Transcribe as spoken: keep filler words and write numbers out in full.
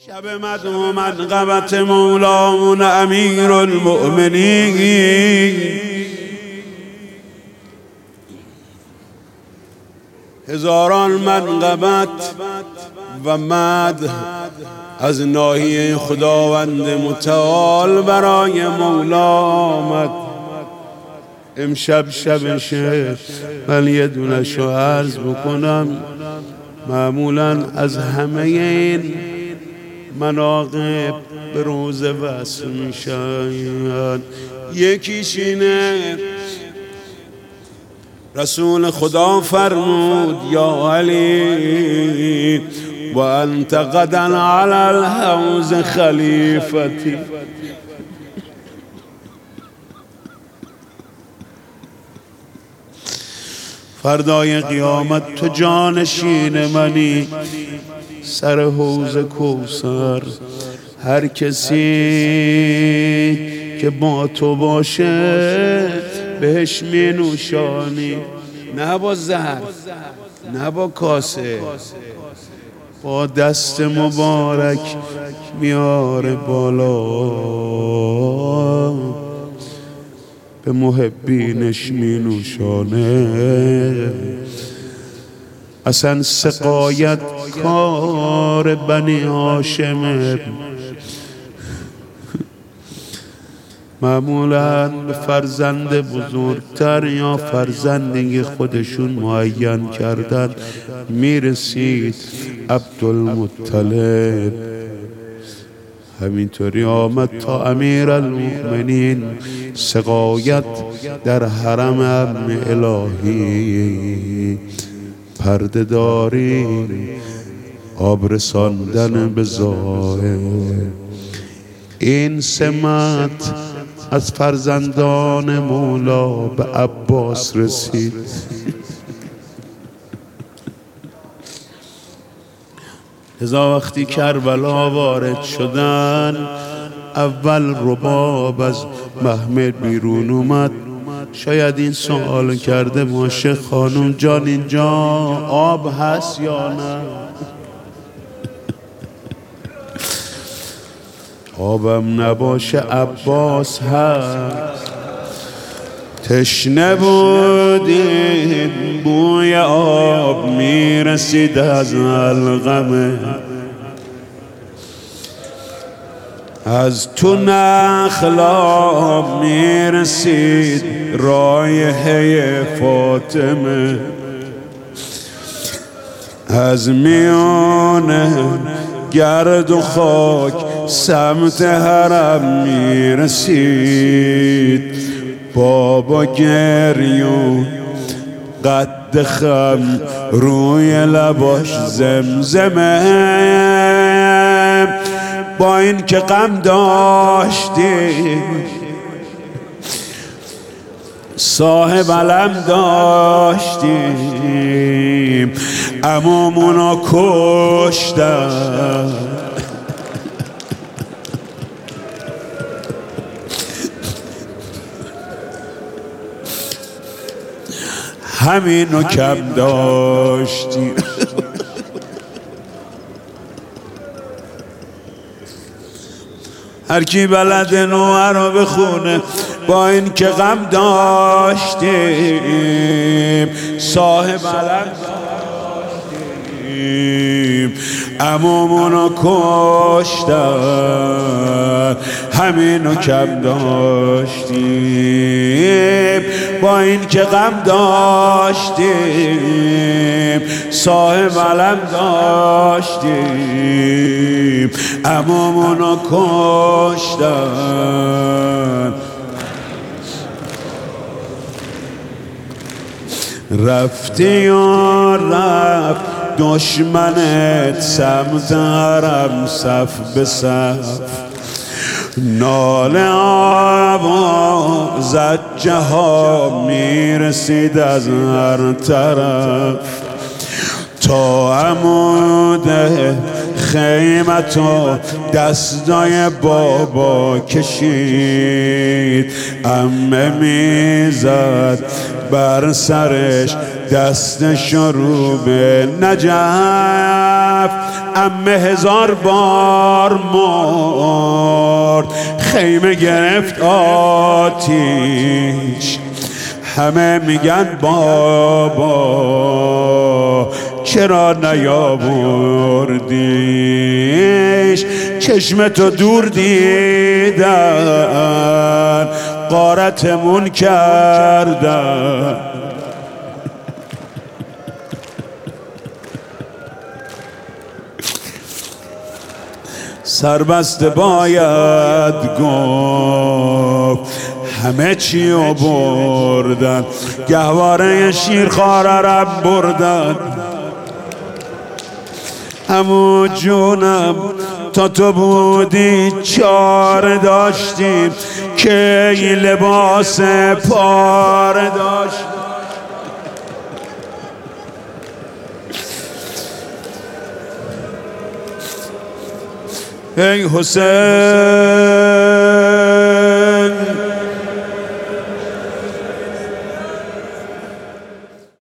شب مدعو منقبت مولامون امیر المؤمنین، هزاران منقبت و مدح از ناحیه خداوند متعال برای مولا آمد. امشب شبشه، من یه دونشو عرض بکنم. معمولا از همه این مناقب به روزه وصل میشن. یکیش اینه رسول خدا فرمود یا علی و انت غدا علی الحوض خلیفتی. فردای قیامت تو جانشین منی سر حوض کوثر. هر کسی که با تو باشه بهش می نوشانی، نه با زهر نه با کاسه، با دست مبارک میاره بالا، به محبینش می نوشانه. اصلا سقایت کار بنی هاشمه. معمولاً به فرزند بزرگتر یا فرزندی خودشون معین کردن میرسید عبدالمطلب. همینطوری آمد تا امیر المؤمنین سقایت در حرم ابن الهی، پرده داری، آب رساندن به ظاهر. این سمت از فرزندان مولا به عباس رسید. لذا وقتی کربلا وارد شدن، اول رباب از محمل بیرون اومد. شاید این سوال کرده باشه خانم جان اینجا آب هست یا نه؟ آبم نباشه عباس هست. تشنه بودیم بوی آب میرسید از القمه، از تو نخلا میرسید رایحه فاطمه، از میانه گرد و خاک سمت حرم میرسید. بابا گریون قد خم روی لباش زمزمه. با این که غم داشتیم صاحب علم داشتیم، عمومونا کشتن. همینو کم داشتیم. هر کی بلد نوح رو بخونه، با این که غم داشتیم صاحب علم داشتیم، عمومونو کشتن. همینو کم داشتیم، با این که غم داشتیم صاحب علم داشتیم، عمومونو کشتن. رفتی یا رفت دشمنت سمت حرم صف به صف، ناله آواز زجه ها میرسید از هر طرف، تا عمود خیمت و دستای بابا کشید. عمه میزد بر سرش دستش رو به نجف، عمه هزار بار مرد، خیمه گرفت آتیش، همه میگن بابا چرا نیاوردیش، چشم تو دور دیدن غارتمون کردن. سربسته باید گفت همه چی رو بردن، گهواره شیرخواره را بردن. عمو جونم تا تو بودی چاره داشتیم که لباس پاره داشت. ای حسین